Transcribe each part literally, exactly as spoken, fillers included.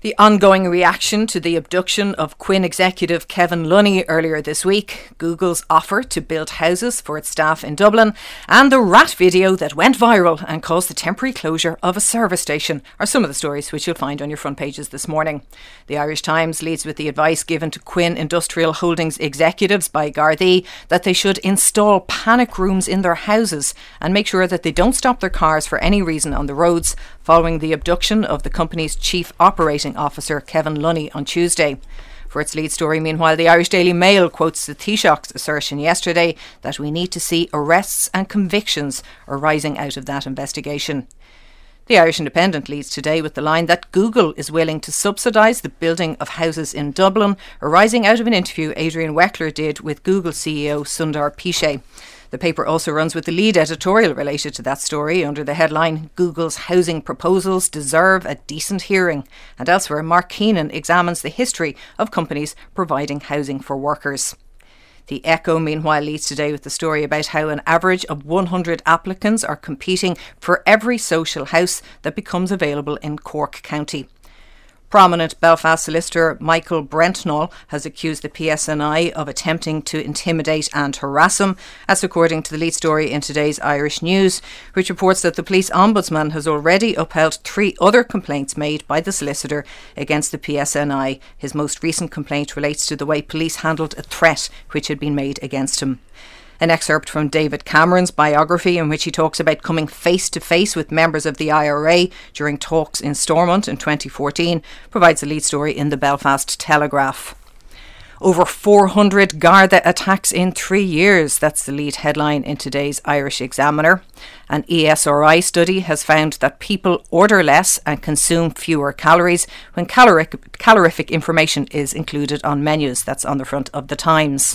The ongoing reaction to the abduction of Quinn executive Kevin Lunny earlier this week, Google's offer to build houses for its staff in Dublin, and the rat video that went viral and caused the temporary closure of a service station are some of the stories which you'll find on your front pages this morning. The Irish Times leads with the advice given to Quinn Industrial Holdings executives by Gardaí that they should install panic rooms in their houses and make sure that they don't stop their cars for any reason on the roads following the abduction of the company's chief operating officer Kevin Lunny on Tuesday. For its lead story, meanwhile, the Irish Daily Mail quotes the Taoiseach's assertion yesterday that we need to see arrests and convictions arising out of that investigation. The Irish Independent leads today with the line that Google is willing to subsidise the building of houses in Dublin, arising out of an interview Adrian Weckler did with Google C E O Sundar Pichai. The paper also runs with the lead editorial related to that story under the headline, Google's housing proposals deserve a decent hearing. And elsewhere, Mark Keenan examines the history of companies providing housing for workers. The Echo, meanwhile, leads today with the story about how an average of one hundred applicants are competing for every social house that becomes available in Cork County. Prominent Belfast solicitor Michael Brentnall has accused the P S N I of attempting to intimidate and harass him. That's according to the lead story in today's Irish News, which reports that the police ombudsman has already upheld three other complaints made by the solicitor against the P S N I. His most recent complaint relates to the way police handled a threat which had been made against him. An excerpt from David Cameron's biography in which he talks about coming face to face with members of the I R A during talks in Stormont in twenty fourteen provides a lead story in the Belfast Telegraph. Over four hundred Garda attacks in three years. That's the lead headline in today's Irish Examiner. An E S R I study has found that people order less and consume fewer calories when caloric, calorific information is included on menus. That's on the front of the Times.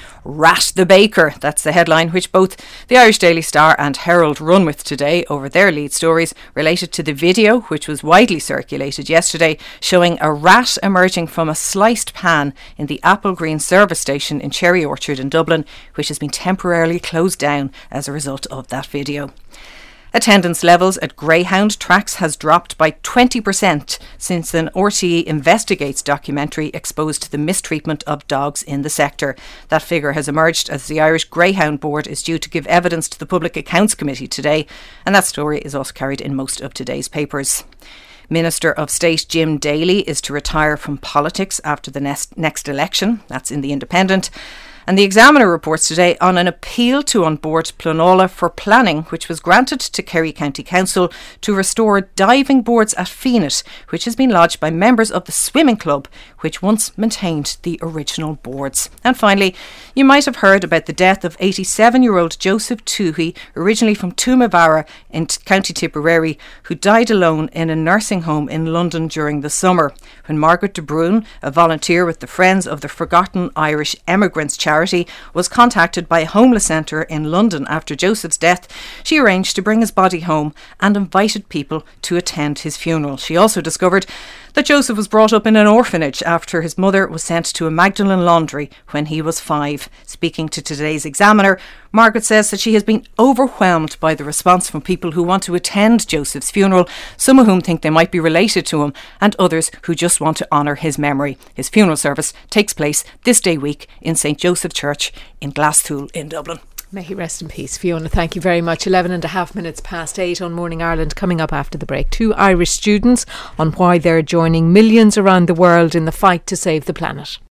Rat the Baker, that's the headline which both the Irish Daily Star and Herald run with today over their lead stories related to the video which was widely circulated yesterday showing a rat emerging from a sliced pan in the Apple Green service station in Cherry Orchard in Dublin, which has been temporarily closed down as a result of that video. Attendance levels at Greyhound tracks has dropped by twenty percent since an R T E Investigates documentary exposed the mistreatment of dogs in the sector. That figure has emerged as the Irish Greyhound Board is due to give evidence to the Public Accounts Committee today, and that story is also carried in most of today's papers. Minister of State Jim Daly is to retire from politics after the next, next election. That's in the Independent. And the Examiner reports today on an appeal to An Bord Pleanála for planning which was granted to Kerry County Council to restore diving boards at Feenit, which has been lodged by members of the swimming club which once maintained the original boards. And finally, you might have heard about the death of eighty-seven-year-old Joseph Toohey, originally from Toomevara in County Tipperary, who died alone in a nursing home in London during the summer. When Margaret de Bruin, a volunteer with the Friends of the Forgotten Irish Emigrants Charity, was contacted by a homeless centre in London after Joseph's death, she arranged to bring his body home and invited people to attend his funeral. She also discovered that Joseph was brought up in an orphanage after his mother was sent to a Magdalen laundry when he was five. Speaking to today's Examiner, Margaret says that she has been overwhelmed by the response from people who want to attend Joseph's funeral, some of whom think they might be related to him, and others who just want to honour his memory. His funeral service takes place this day week in St Joseph Church in Glasthule in Dublin. May he rest in peace. Fiona, thank you very much. eleven and a half minutes past eight on Morning Ireland. Coming up after the break, two Irish students on why they're joining millions around the world in the fight to save the planet.